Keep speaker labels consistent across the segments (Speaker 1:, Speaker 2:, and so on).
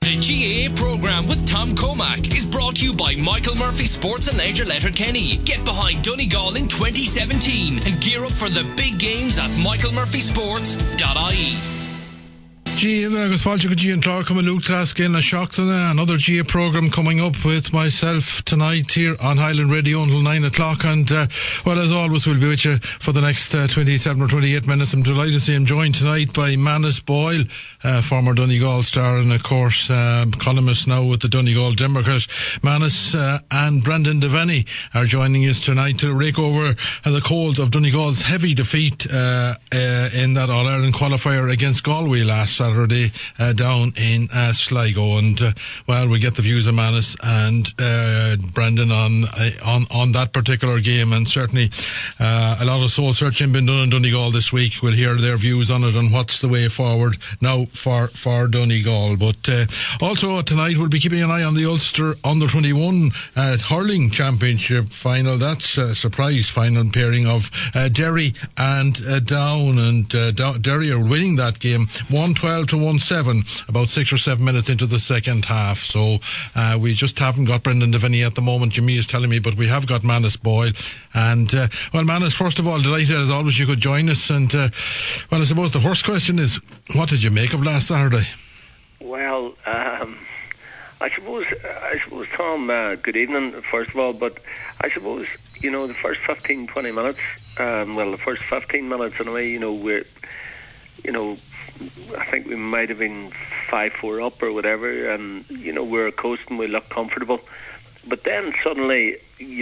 Speaker 1: The GAA programme with Tom Comack is brought to you by Michael Murphy Sports and Leisure Letterkenny. Get behind Donegal in 2017 and gear up for the big games at michaelmurphysports.ie.
Speaker 2: Agus fáilte go G and Clark coming Luke Claskin a Shockton, another GA programme coming up with myself tonight here on Highland Radio until 9 o'clock, and well, as always we'll be with you for the next 27 or 28 minutes. I'm delighted to see him joined tonight by Manus Boyle, former Donegal star and of course columnist now with the Donegal Democrat. Manus and Brendan Devaney are joining us tonight to rake over the coals of Donegal's heavy defeat in that All-Ireland qualifier against Galway last Saturday down in Sligo, and well, we get the views of Manus and Brendan on that particular game, and certainly a lot of soul searching been done in Donegal this week. We'll hear their views on it and what's the way forward now for Donegal. But also tonight we'll be keeping an eye on the Ulster Under 21 hurling championship final. That's a surprise final pairing of Derry and Down, and Derry are winning that game 1-12 to 1-7 about 6 or 7 minutes into the second half. So we just haven't got Brendan Devaney at the moment, Jimmy is telling me, but we have got Manus Boyle. And well, Manus, first of all, delighted as always you could join us, and well, I suppose the first question is, what did you make of last Saturday?
Speaker 3: Well, I suppose Tom, good evening first of all, but I suppose, you know, the first 15-20 minutes, the first 15 minutes anyway, I think we might have been 5-4 up or whatever, and we were coasting, we looked comfortable. But then suddenly,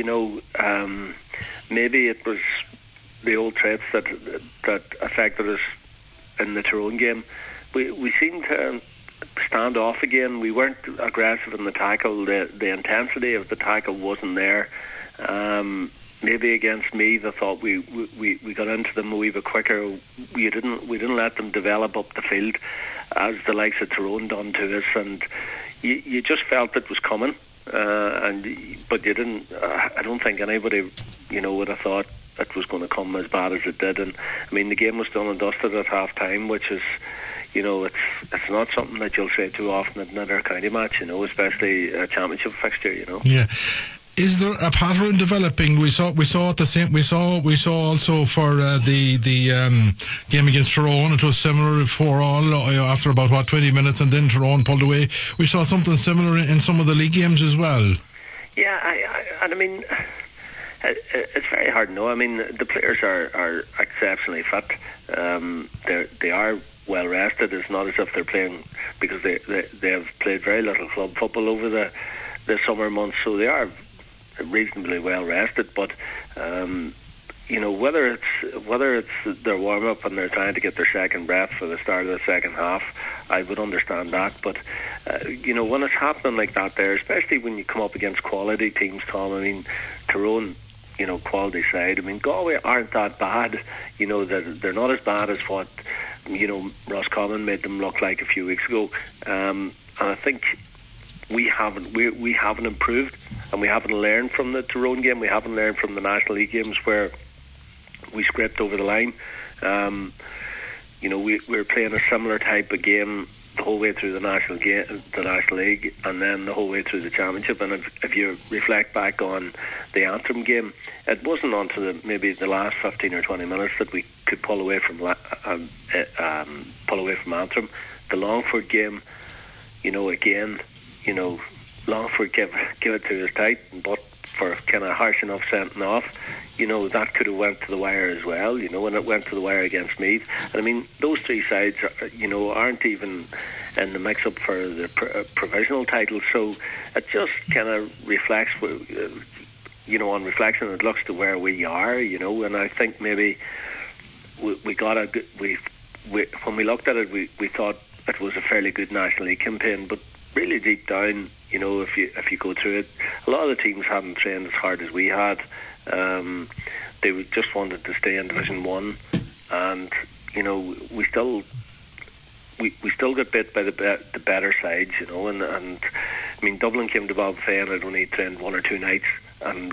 Speaker 3: maybe it was the old traits that affected us in the Tyrone game. We seemed to stand off again. We weren't aggressive in the tackle. The intensity of the tackle wasn't there. Maybe against Meath, I thought we got into them a wee bit quicker. We didn't let them develop up the field as the likes of Tyrone done to us, and you just felt it was coming. But you didn't. I don't think anybody, would have thought it was going to come as bad as it did. And I mean, the game was done and dusted at half time, which is, it's not something that you'll say too often at another county match, especially a championship fixture,
Speaker 2: Yeah. Is there a pattern developing? We saw at the same. We saw also for the game against Tyrone. It was similar 4-all after about 20 minutes, and then Tyrone pulled away. We saw something similar in some of the league games as well.
Speaker 3: Yeah, I mean, it's very hard to know. I mean, the players are exceptionally fit. They are well rested. It's not as if they're playing, because they have played very little club football over the summer months, so they are reasonably well rested. But whether it's their warm up and they're trying to get their second breath for the start of the second half, I would understand that. But when it's happening like that there, especially when you come up against quality teams, Tom, I mean, Tyrone, quality side, I mean, Galway aren't that bad, they're not as bad as what Roscommon made them look like a few weeks ago, and I think we haven't improved, and we haven't learned from the Tyrone game. We haven't learned from the National League games where we scraped over the line. We're playing a similar type of game the whole way through the National League, and then the whole way through the Championship. And if you reflect back on the Antrim game, it wasn't until maybe the last 15 or 20 minutes that we could pull away from Antrim. The Longford game, again, Longford give it to us tight, but for kind of harsh enough sending off, that could have went to the wire as well, when it went to the wire against Meath. And I mean, those three sides, aren't even in the mix-up for the provisional title, so it just kind of reflects, on reflection, it looks to where we are, and I think maybe when we looked at it, we thought it was a fairly good National League campaign, but really deep down, if you go through it, a lot of the teams hadn't trained as hard as we had. They just wanted to stay in Division 1, and we still got bit by the better sides, and I mean, Dublin came to Balfay and had only trained 1 or 2 nights, and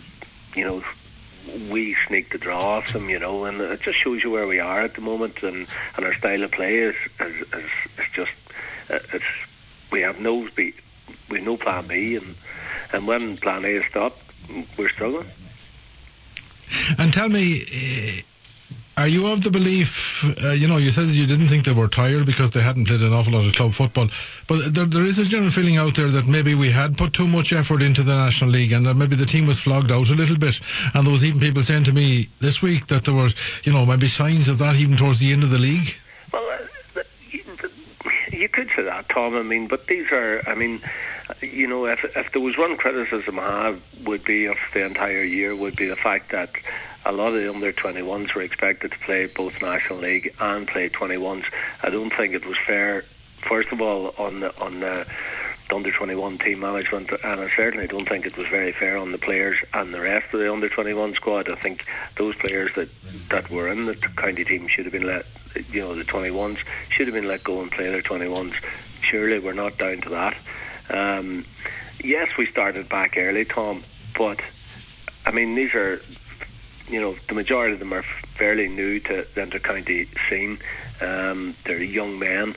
Speaker 3: we sneaked the draw off them, and it just shows you where we are at the moment, and our style of play is just it's we have no plan B, and when plan A is stopped, we're struggling.
Speaker 2: And tell me, are you of the belief, you said that you didn't think they were tired because they hadn't played an awful lot of club football, but there is a general feeling out there that maybe we had put too much effort into the National League and that maybe the team was flogged out a little bit, and there was even people saying to me this week that there were, maybe signs of that even towards the end of the league.
Speaker 3: Well, you could say that, Tom. But these are, if there was one criticism I have would be of the entire year would be the fact that a lot of the under-21s were expected to play both National League and play 21s. I don't think it was fair, first of all, on the under-21 team management, and I certainly don't think it was very fair on the players and the rest of the under-21 squad. I think those players that were in the county team should have been let, the 21s should have been let go and play their 21s. Surely we're not down to that. Yes, we started back early, Tom, but these are, the majority of them are fairly new to the inter-county scene. They're young men.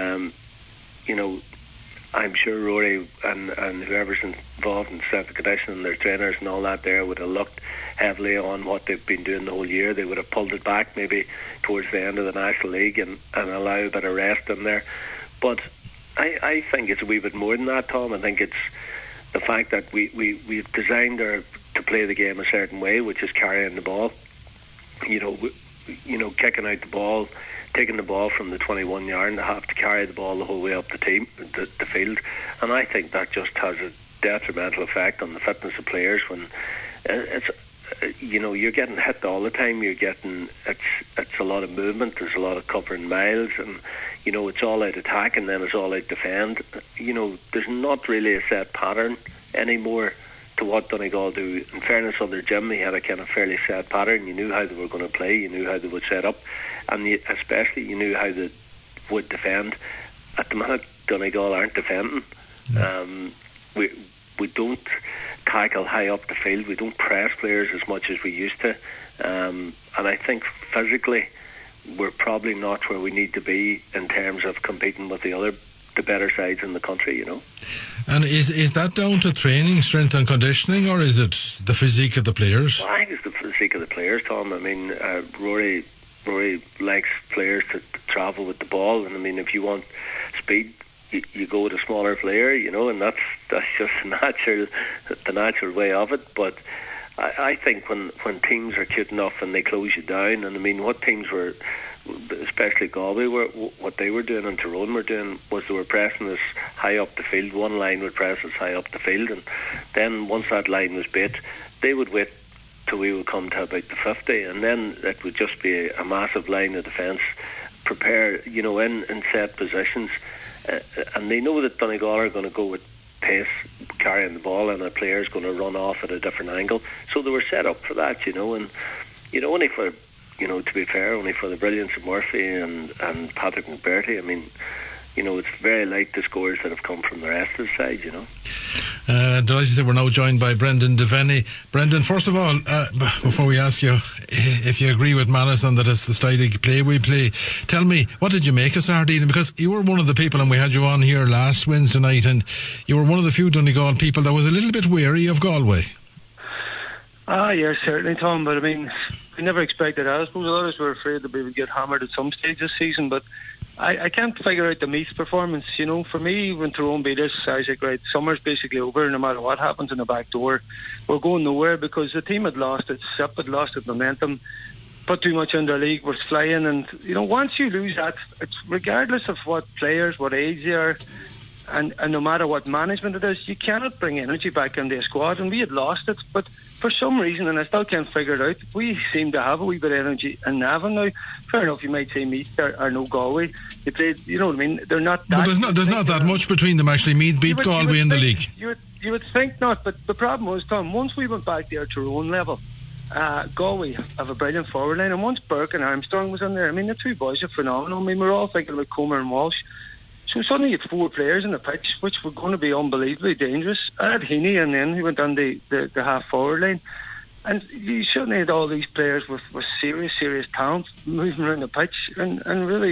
Speaker 3: I'm sure Rory and whoever's involved in strength and conditioning, their trainers and all that there would have looked heavily on what they've been doing the whole year. They would have pulled it back maybe towards the end of the National League and allow a bit of rest in there. But I think it's a wee bit more than that, Tom. I think it's the fact that we've designed to play the game a certain way, which is carrying the ball, kicking out the ball, taking the ball from the 21 yard, and they have to carry the ball the whole way up the field. And I think that just has a detrimental effect on the fitness of players when you're getting hit all the time. It's a lot of movement, there's a lot of covering miles, and it's all out attack and then it's all out defend. There's not really a set pattern anymore to what Donegal do. In fairness, under Jim, he had a kind of fairly set pattern. You knew how they were going to play, you knew how they would set up, and especially you knew how they would defend. At the minute, Donegal aren't defending. We don't tackle high up the field. We don't press players as much as we used to. And I think physically we're probably not where we need to be in terms of competing with the better sides in the country,
Speaker 2: And is that down to training, strength and conditioning, or is it the physique of the players?
Speaker 3: Well, I think it's the physique of the players, Tom. Rory likes players to travel with the ball, and if you want speed, you go with a smaller player, and that's just the natural way of it. But I think when teams are cute enough and they close you down, and what teams were, especially Galway, what they were doing and Tyrone were doing was they were pressing us high up the field. One line would press us high up the field, and then once that line was bit, they would wait till we would come to about the 50, and then it would just be a massive line of defence prepare, in set positions. And they know that Donegal are going to go with pace, carrying the ball, and a player's going to run off at a different angle. So they were set up for that, and only for, to be fair, only for the brilliance of Murphy and Patrick McBurty. It's very light the scores that have come from the rest of the side,
Speaker 2: Delighted to say we're now joined by Brendan Devaney. Brendan, first of all, before we ask you if you agree with Madison that it's the style of play we play, tell me, what did you make of Saturday? Because you were one of the people, and we had you on here last Wednesday night, and you were one of the few Donegal people that was a little bit wary of Galway.
Speaker 4: Yeah, certainly, Tom, but we never expected that. I suppose a lot of us were afraid that we would get hammered at some stage this season, but I can't figure out the Meath performance. For me, when Tyrone beat us, I was like, right, summer's basically over. No matter what happens in the back door, we're going nowhere, because the team had lost its zip, had lost its momentum, put too much in their league, was flying. And, once you lose that, it's regardless of what players, what age they are, and no matter what management it is, you cannot bring energy back into a squad. And we had lost it, but for some reason, and I still can't figure it out, we seem to have a wee bit of energy in Navan now. Fair enough, you might say Meath or no Galway. They played, they're not that...
Speaker 2: But there's not that much between them, actually. Meath beat Galway in the league.
Speaker 4: You would think not, but the problem was, Tom, once we went back there to our own level, Galway have a brilliant forward line, and once Burke and Armstrong was in there, the two boys are phenomenal. we're all thinking about Comer and Walsh. So suddenly you had 4 players in the pitch, which were going to be unbelievably dangerous. I had Heaney, and then he went on the half-forward line. And you suddenly had all these players with serious talent moving around the pitch. And really,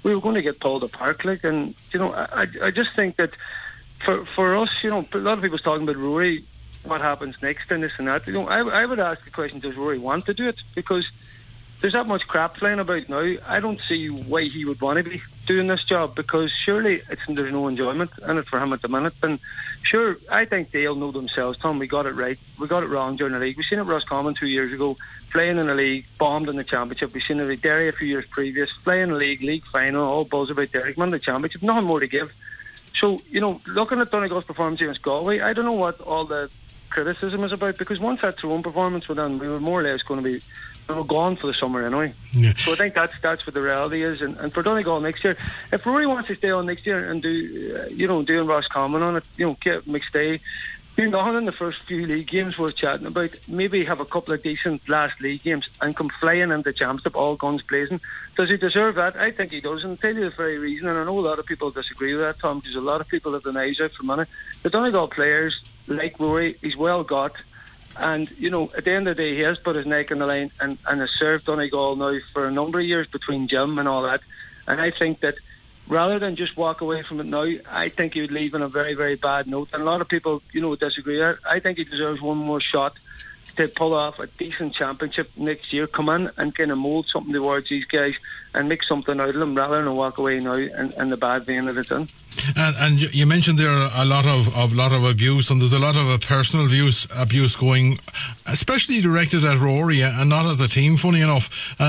Speaker 4: we were going to get pulled apart. Like, and you know, I just think that for us, you know, a lot of people's talking about Rory, what happens next and this and that. You know, I would ask the question: does Rory want to do it? Because there's that much crap flying about now. I don't see why he would want to be doing this job, because surely there's no enjoyment in it for him at the minute. And sure, I think they'll know themselves, Tom, we got it right, we got it wrong during the league. We've seen it Roscommon 2 years ago, playing in the league, bombed in the championship. We've seen it at Derry a few years previous, playing the league final, all buzz about Derry, won the championship, nothing more to give. So, you know, looking at Donegal's performance against Galway, I don't know what all the criticism is about, because once that Tyrone performance was done, we were more or less going to be gone for the summer anyway.
Speaker 2: Yeah.
Speaker 4: So I think that's what the reality is. And for Donegal next year, if Rory wants to stay on next year and do, doing Roscommon on it, you know, get McStay, do nothing in the first few league games worth chatting about, maybe have a couple of decent last league games and come flying into championship all guns blazing. Does he deserve that? I think he does, and I'll tell you the very reason, and I know a lot of people disagree with that, Tom, because a lot of people have their knives out for money. The Donegal players, like Rory, he's well got. And, you know, at the end of the day, he has put his neck on the line and has served Donegal now for a number of years between Jim and all that. And I think that rather than just walk away from it now, I think he would leave on a very, very bad note. And a lot of people, you know, disagree. I think he deserves one more shot to pull off a decent championship next year, come in and kind of mould something towards these guys and make something out of them, rather than walk away now and the bad vein that it's in.
Speaker 2: And you mentioned there a lot of abuse, and there's a lot of personal abuse going, especially directed at Rory and not at the team, funny enough,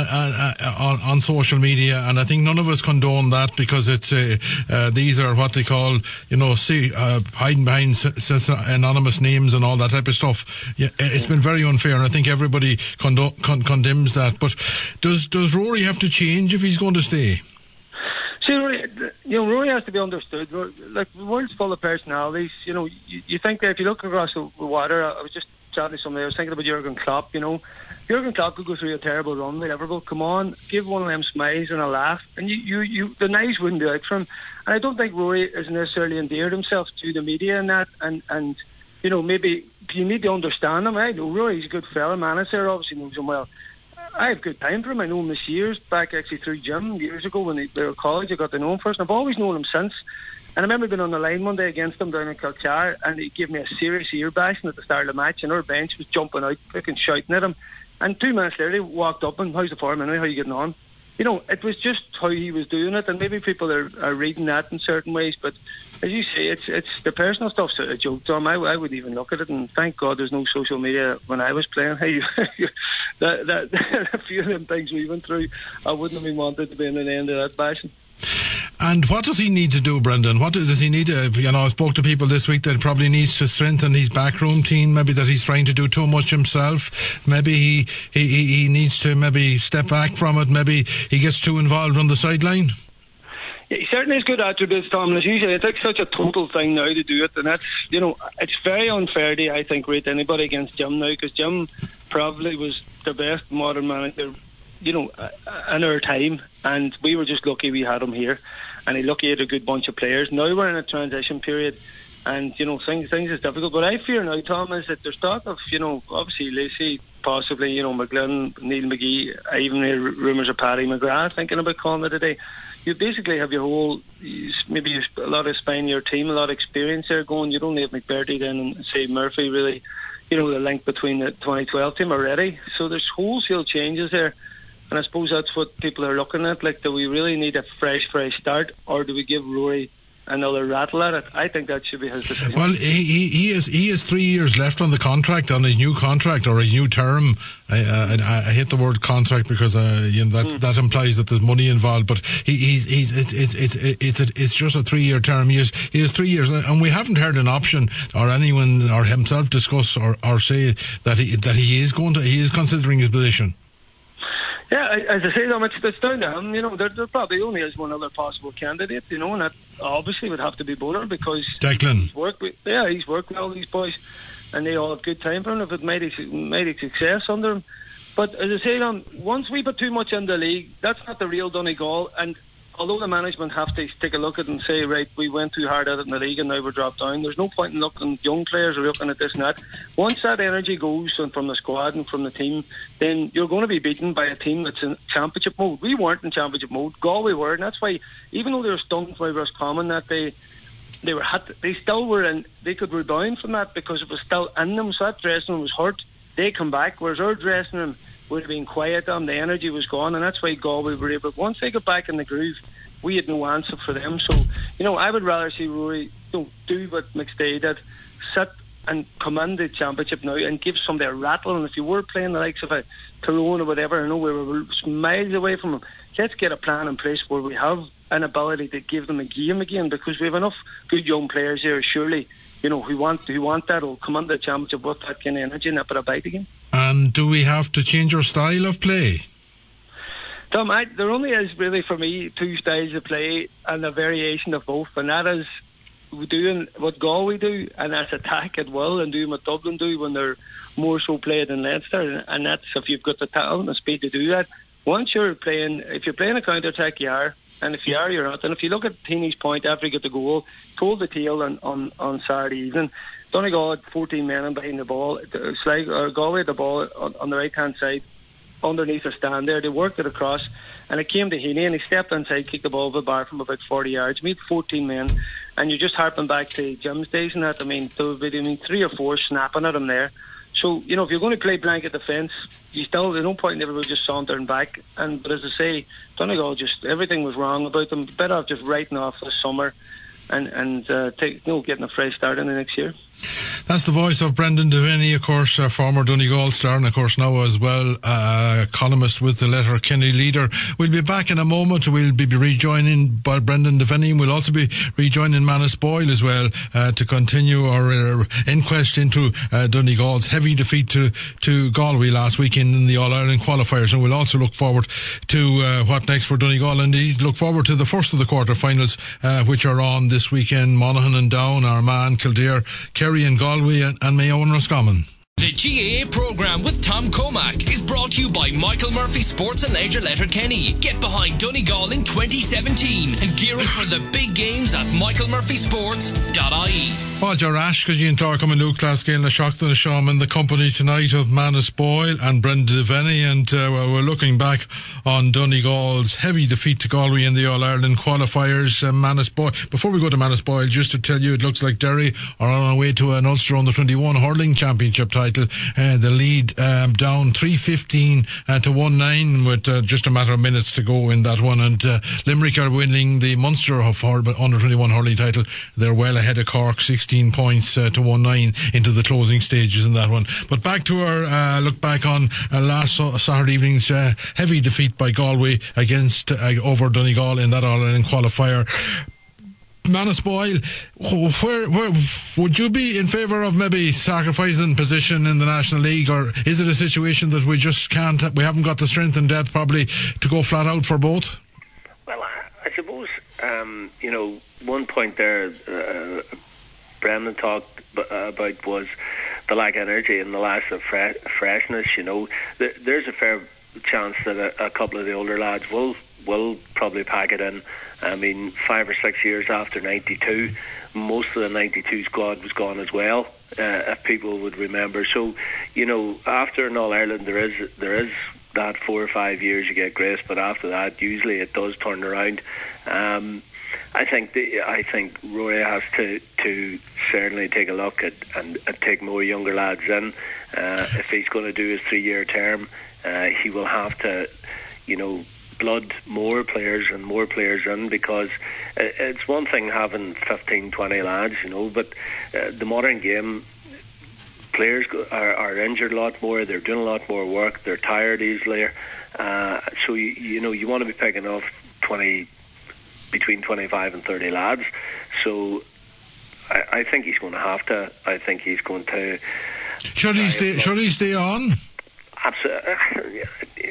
Speaker 2: on social media. And I think none of us condone that, because it's these are what they call, you know, hiding behind anonymous names and all that type of stuff. Yeah, it's been very unfair, and I think everybody condemns that. But does Rory have to change if he's going to stay?
Speaker 4: See, Rory has to be understood. Like, the world's full of personalities. You know, you think that if you look across the water, I was just chatting to somebody, I was thinking about Jurgen Klopp, you know. Jurgen Klopp could go through a terrible run with Liverpool. Come on, give one of them smiles and a laugh, and you the knives wouldn't be out for him. And I don't think Rory has necessarily endeared himself to the media and that, and you know, maybe you need to understand him. I know Rory's a good fella, manager, obviously knows him well. I have good time for him. I know him this years back, actually through Jim years ago when they were at college. I got to know him first, and I've always known him since. And I remember being on the line one day against him down in Kilcar, and he gave me a serious ear bashing at the start of the match, and our bench was jumping out, freaking shouting at him. And 2 minutes later, he walked up and, "How's the form anyway? How are you getting on?" You know, it was just how he was doing it, and maybe people are reading that in certain ways, but as you say, it's the personal stuff's a joke, Tom. I wouldn't even look at it, and thank God there's no social media when I was playing. Hey, that a few of them things we went through, I wouldn't have been wanted to be in the end of that bashing.
Speaker 2: And what does he need to do, Brendan? What does he need to, I spoke to people this week that probably needs to strengthen his backroom team, maybe that he's trying to do too much himself. Maybe he needs to maybe step back from it. Maybe he gets too involved on the sideline.
Speaker 4: Yeah, he certainly has good attributes, Tom, and as you say, it takes such a total thing now to do it, and that's, you know, it's very unfair to, I think, rate anybody against Jim now, because Jim probably was the best modern manager, you know, in our time, and we were just lucky we had him here, and he lucky he had a good bunch of players. Now we're in a transition period, and, you know, things is difficult, but I fear now, Tom, is that there's talk of, you know, obviously Lacey, possibly, you know, McGlynn, Neil McGee, I even hear rumours of Paddy McGrath thinking about calling it a day. You basically have your whole, maybe a lot of spine in your team, a lot of experience there going. You don't have McBurdy then and say Murphy really, you know, the link between the 2012 team already. So there's wholesale changes there. And I suppose that's what people are looking at. Like, do we really need a fresh start, or do we give Rory another rattle at it? I think that should be his decision.
Speaker 2: Well, he has 3 years left on the contract, on his new contract or his new term. I hate the word contract because that implies that there's money involved. But it's just a 3 year term. He has 3 years, and we haven't heard an option or anyone or himself discuss or say that he is considering his position.
Speaker 4: Yeah, as I say, it's down to him. You know, there probably only is one other possible candidate, you know, and that obviously would have to be Boner, because
Speaker 2: Declan.
Speaker 4: he's worked with all these boys, and they all have good time for him if it made a success under him. But as I say, once we put too much in the league, that's not the real Donegal, and although the management have to take a look at it and say, right, we went too hard at it in the league and now we're dropped down, there's no point in looking at young players or looking at this and that. Once that energy goes from the squad and from the team, then you're going to be beaten by a team that's in championship mode. We weren't in championship mode. Galway were, and that's why, even though they were stunned by Roscommon that they still were in, they could rebound from that because it was still in them. So that dressing room was hurt. They come back, whereas our dressing room would have been quiet on, the energy was gone, and that's why Galway were able. Once they got back in the groove, we had no answer for them. So, I would rather see Rory do what McStay did, sit and command the championship now and give somebody a rattle. And if you were playing the likes of a Tyrone or whatever, I know we were miles away from them, let's get a plan in place where we have an ability to give them a game again, because we have enough good young players here, surely, who want that, will come under the championship with that kind of energy and nip it a bite again.
Speaker 2: And do we have to change our style of play?
Speaker 4: Tom, there only is really for me two styles of play and a variation of both, and that is doing what Galway do, and that's attack at will, and doing what Dublin do when they're more so played than Leinster, and that's if you've got the talent and speed to do that. Once you're playing, if you're playing a counter-attack, you are, and if you are, you're not. And if you look at Teeny's point after he got the goal, told the tale on Saturday evening, Donegal had 14 men in behind the ball. Galway had the ball on the right-hand side, underneath a stand there. They worked it across, and it came to Heaney, and he stepped inside, kicked the ball over the bar from about 40 yards. Meet 14 men, and you're just harping back to Jim's days and that. There would be 3 or 4 snapping at him there. So, if you're going to play blanket defence, there's no point in everybody just sauntering back. But as I say, Donegal everything was wrong about them. Better off just writing off this summer and getting a fresh start in the next year.
Speaker 2: That's the voice of Brendan Devaney, of course, former Donegal star, and of course now as well columnist with the Letterkenny Leader. We'll be back in a moment. We'll be rejoining by Brendan Devaney, and we'll also be rejoining Manus Boyle as well to continue our inquest into Donegal's heavy defeat to Galway last weekend in the All-Ireland qualifiers. And we'll also look forward to what next for Donegal, and look forward to the first of the quarter-finals which are on this weekend. Monaghan and Down, Armagh, Kildare, Kerry and Galway, and Mayo and Roscommon.
Speaker 1: The GAA programme with Tom Comack is brought to you by Michael Murphy Sports and Leisure Letterkenny. Get behind Donegal in 2017 and gear up for the big games at michaelmurphysports.ie.
Speaker 2: Walter Ash, Cian Clark, and Luke Glasgow, Shockton and Shawm in the company tonight of Manus Boyle and Brendan Devaney, and we're looking back on Donegal's heavy defeat to Galway in the All-Ireland qualifiers. Manus Boyle. Before we go to Manus Boyle, just to tell you, it looks like Derry are on our way to an Ulster Under-21 hurling championship title. The lead down 3-15 to 1-9 with just a matter of minutes to go in that one, and Limerick are winning the Munster Under-21 hurling title. They're well ahead of Cork, 16 points to 1-9 into the closing stages in that one. But back to our look back on last Saturday evening's heavy defeat by Galway against over Donegal in that All-Ireland qualifier. Manus Boyle, where would you be in favour of maybe sacrificing position in the National League, or is it a situation that we just we haven't got the strength and depth probably to go flat out for both?
Speaker 3: Well, I suppose one point there Brendan talked about was the lack of energy and the lack of freshness. There's a fair chance that a couple of the older lads will probably pack it in. 5 or 6 years after 92, most of the 92 squad was gone as well, if people would remember. So, after an All-Ireland, there is that 4 or 5 years you get grace, but after that, usually it does turn around. I think Rory has to certainly take a look at and take more younger lads in. If he's going to do his 3-year term, he will have to, blood more players in, because it's one thing having 15-20 lads, but the modern game, players are injured a lot more, they're doing a lot more work, they're tired easily, so you want to be picking off between 25 and 30 lads. So I think he's going to have to. I think he's going to.
Speaker 2: Should he stay on?
Speaker 3: Absolutely.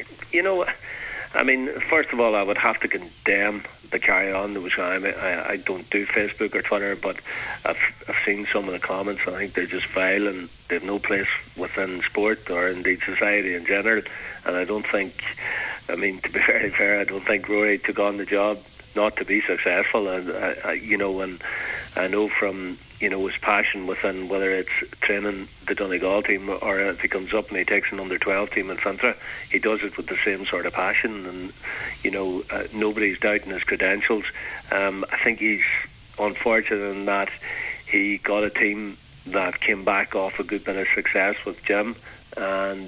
Speaker 3: First of all, I would have to condemn the carry on that was going on. I don't do Facebook or Twitter, but I've seen some of the comments. I think they're just vile, and they have no place within sport or indeed society in general. And I don't think, to be very fair, I don't think Rory took on the job not to be successful. And and I know from his passion within, whether it's training the Donegal team or if he comes up and he takes an under-12 team in Fintra, he does it with the same sort of passion. And nobody's doubting his credentials. I think he's unfortunate in that he got a team that came back off a good bit of success with Jim, and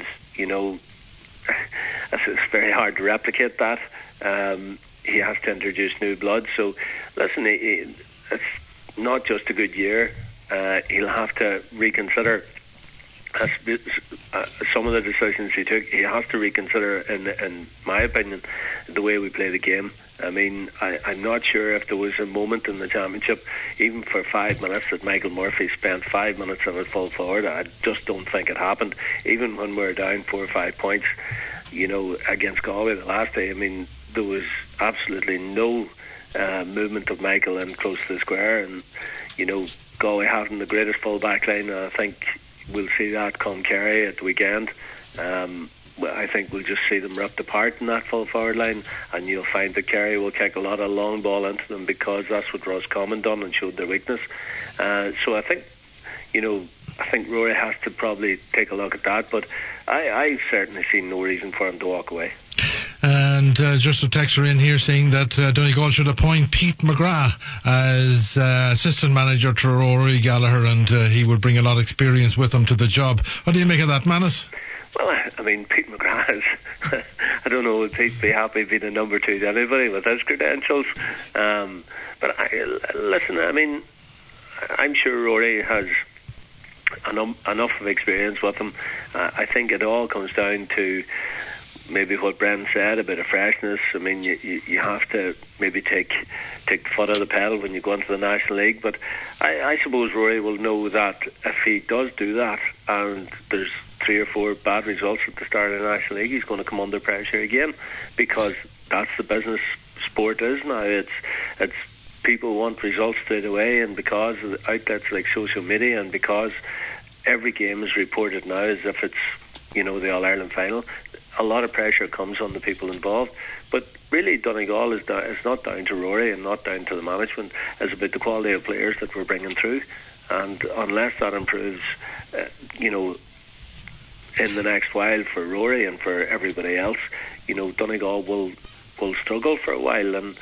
Speaker 3: it's very hard to replicate that. He has to introduce new blood. So listen, it's not just a good year. He'll have to reconsider some of the decisions he took. He has to reconsider, in my opinion, the way we play the game. I mean, I'm not sure if there was a moment in the championship, even for 5 minutes, that Michael Murphy spent 5 minutes on it full forward. I just don't think it happened. Even when we were down 4 or 5 points, against Galway the last day, I mean, there was absolutely no movement of Michael in close to the square. And, Galway having the greatest full back line, I think we'll see that come Kerry at the weekend. I think we'll just see them ripped apart in that full forward line, and you'll find that Kerry will kick a lot of long ball into them, because that's what Roscommon done and showed their weakness. So I think Rory has to probably take a look at that, but I've certainly seen no reason for him to walk away.
Speaker 2: And just a texter in here saying that Donegal should appoint Pete McGrath as assistant manager to Rory Gallagher, and he would bring a lot of experience with him to the job. What do you make of that, Manus?
Speaker 3: Well, I mean, Pete McGrath is I don't know, would Pete be happy being a number 2 to anybody with his credentials? But listen, I mean, I'm sure Rory has enough of experience with him. I think it all comes down to maybe what Brendan said, a bit of freshness. I mean, you have to maybe take the foot out of the pedal when you go into the National League. But I suppose Rory will know that if he does do that and there's 3 or 4 bad results at the start of the National League, he's going to come under pressure again, because that's the business sport is now. It's people want results straight away, and because of the outlets like social media, and because every game is reported now as if it's the All-Ireland final, a lot of pressure comes on the people involved. But really, Donegal is not down to Rory and not down to the management. It's about the quality of players that we're bringing through, and unless that improves in the next while for Rory and for everybody else, Donegal will struggle for a while. And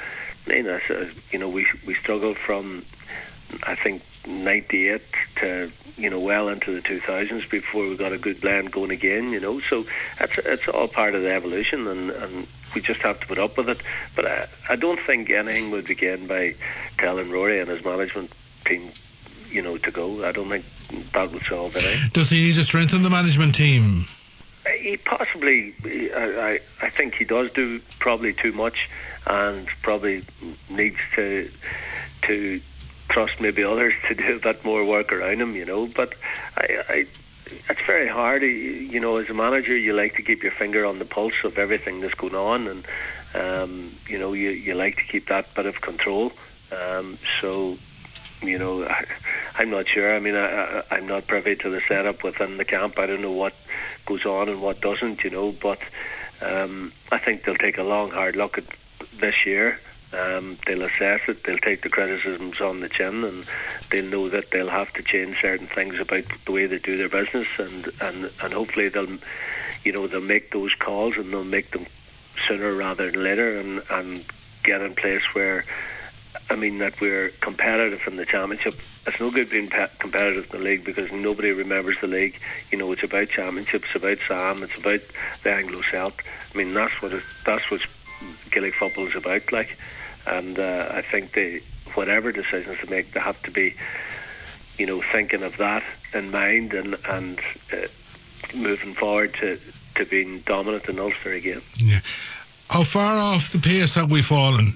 Speaker 3: we struggled from, I think, 98 to well into the 2000s before we got a good blend going again. So it's all part of the evolution, and we just have to put up with it. But I don't think anything would be gained by telling Rory and his management team to go. I don't think that would solve it.
Speaker 2: Does he need to strengthen the management team?
Speaker 3: He possibly, I think he does do probably too much, and probably needs to trust maybe others to do a bit more work around him, But it's very hard. As a manager, you like to keep your finger on the pulse of everything that's going on, and you like to keep that bit of control. So I'm not sure. I mean, I'm not privy to the setup within the camp. I don't know what goes on and what doesn't, but I think they'll take a long, hard look at this year. They'll assess it, they'll take the criticisms on the chin, and they'll know that they'll have to change certain things about the way they do their business, and hopefully they'll make those calls, and they'll make them sooner rather than later, and get in place where, that we're competitive in the championship. It's no good being competitive in the league, because nobody remembers the league. It's about championships, it's about Sam, it's about the Anglo-Celt. That's what Gaelic football is about, like. And I think whatever decisions they make, they have to be, thinking of that in mind, and moving forward to being dominant in Ulster again.
Speaker 2: Yeah. How far off the pace have we fallen?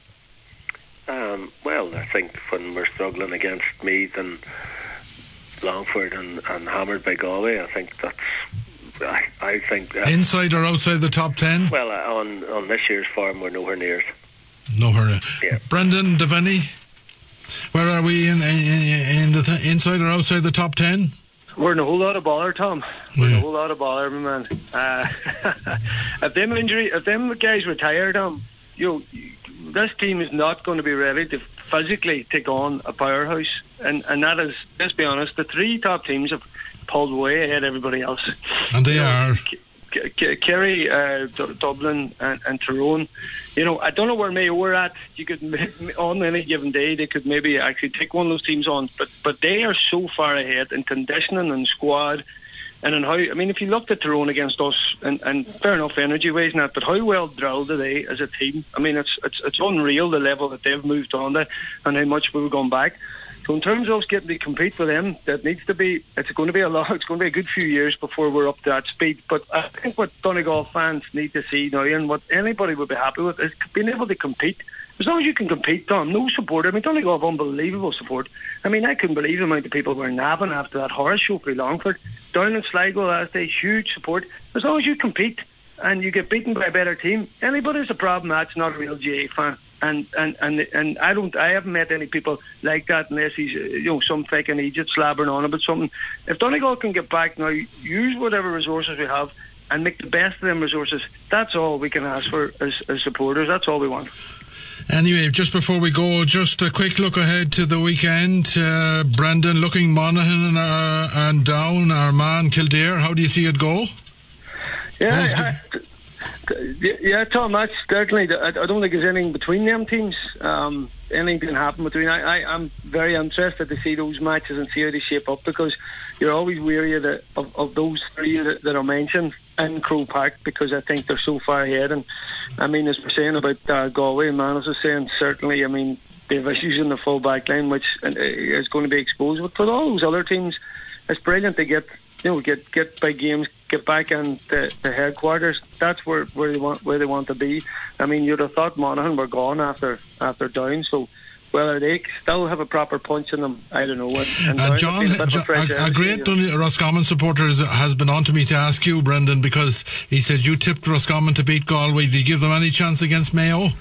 Speaker 3: Well, I think when we're struggling against Meath and Longford and hammered by Galway, I think that's. I think
Speaker 2: inside or outside the top 10.
Speaker 3: Well, on this year's form, we're nowhere near it.
Speaker 2: Nowhere.
Speaker 3: Yeah.
Speaker 2: Brendan Devaney, where are we in the inside or outside the top 10?
Speaker 4: We're in a whole lot of bother, Tom. We're in a whole lot of bother, my man. If them guys retire, Tom, this team is not going to be ready to physically take on a powerhouse, and that is, let's be honest, the three top teams have pulled way ahead of everybody else.
Speaker 2: And they are
Speaker 4: Kerry, Dublin and Tyrone. I don't know where Mayo were at. You could, on any given day, they could maybe actually take one of those teams on, but they are so far ahead in conditioning and squad, and in how, if you looked at Tyrone against us, and fair enough energy-wise and that, but how well drilled are they as a team? It's unreal the level that they've moved on to, and how much we've gone back. So in terms of us getting to compete with them, it's going to be a good few years before we're up to that speed. But I think what Donegal fans need to see now, and what anybody would be happy with, is being able to compete. As long as you can compete, Tom, no support. Donegal have unbelievable support. I couldn't believe the amount of people were napping after that horror show for Longford. Down in Sligo last day, huge support. As long as you compete and you get beaten by a better team, anybody who's a problem, that's not a real GA fan. And I haven't met any people like that unless he's some fucking idiot slabbering on about something. If Donegal can get back now, use whatever resources we have and make the best of them resources, that's all we can ask for as supporters. That's all we want.
Speaker 2: Anyway, just before we go, just a quick look ahead to the weekend. Brendan, looking Monaghan and down Armagh, Kildare. How do you see it go?
Speaker 4: Yeah, Tom, that's certainly. I don't think there's anything between them teams. Anything can happen between. I'm very interested to see those matches and see how they shape up, because you're always weary of those three that are mentioned in Croke Park, because I think they're so far ahead. And as we're saying about Galway, and Manus was saying, certainly, they have issues in the full back line, which is going to be exposed. But for all those other teams, it's brilliant to get big games, get back in the headquarters. That's where they want to be. You'd have thought Monaghan were gone after down, so whether they still have a proper punch in them, I don't know. And
Speaker 2: John, a great Roscommon supporter has been on to me to ask you, Brendan, because he said you tipped Roscommon to beat Galway. Did you give them any chance against Mayo?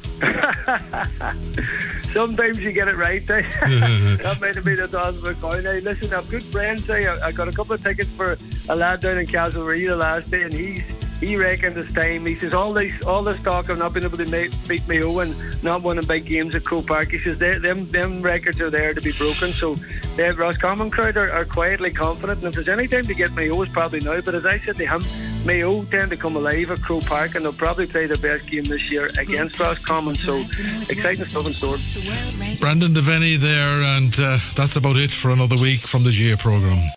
Speaker 4: Sometimes you get it right. That might have been a toss of a coin. Listen, I've good friends. I got a couple of tickets for a lad down in Castlereagh the last day, and he reckons it's time. He says all this talk of not being able to beat Mayo and not winning big games at Croke Park, he says them records are there to be broken. So the Roscommon crowd are quietly confident, and if there's any time to get Mayo, it's probably now. But as I said to him, Mayo tend to come alive at Croke Park, and they'll probably play their best game this year against Roscommon. So exciting stuff in store.
Speaker 2: Brendan Devaney there, and that's about it for another week from the GA programme.